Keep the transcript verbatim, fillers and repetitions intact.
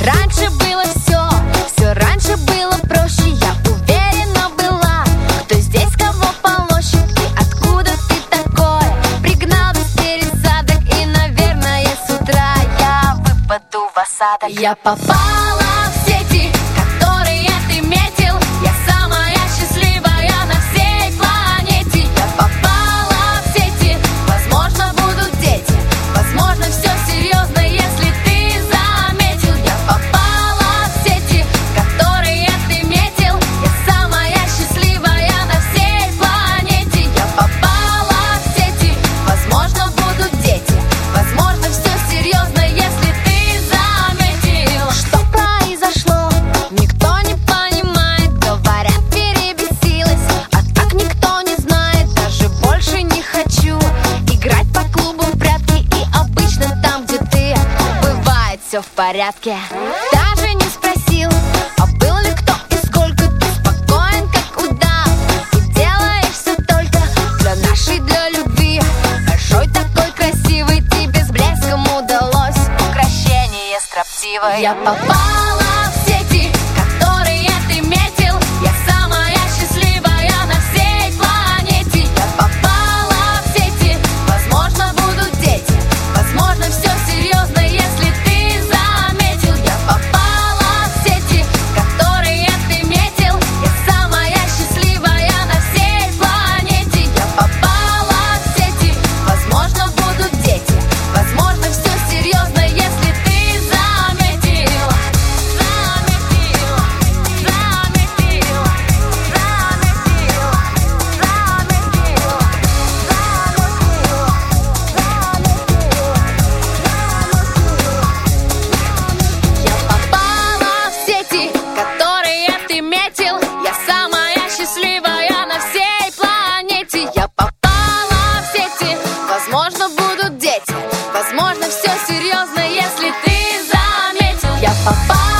Раньше было все, все раньше было проще. Я уверена была, кто здесь кого полощет. И откуда ты такое пригнал без пересадок? И, наверное, с утра я выпаду в осадок. Я попала в сети, которые ты метил. Я самая счастливая на всей планете. Я попала в сети, возможно, будут дети. Возможно, все серьезно, если ты заметил. Я попала в сети, которые ты метил. Я самая счастливая на всей планете. Я попала в сети, возможно, будут дети. Возможно, все серьезно, если ты заметил. Что произошло, никто не понимает. Говорят, перебесилась, а так никто не знает. Даже больше не хочу играть по клубам в прятки. И обычно там, где ты, бывает все в порядке. Даже не спросил, а был ли кто и сколько. Ты спокоен, как удав, и делаешь все только для нашей, для любви. Большой такой красивый, тебе с блеском удалось украшение строптивое. Я попала в сети, которые ты метил. Я самая счастливая на всей планете. Я попала в сети, возможно, будут дети. Возможно, все серьезно, если ты заметил. Я попала в сети, которые ты метил. Я самая счастливая на всей планете. Я попала в сети, возможно, будут дети. Возможно, все серьезно, если ты заметил. Заметил, заметил, заметил, заметил, Я попала в сети, которые ты метил. Я самая счастливая на всей планете. Я попала в сети, возможно, будут дети. Возможно, все серьезно, если ты заметил. Я попала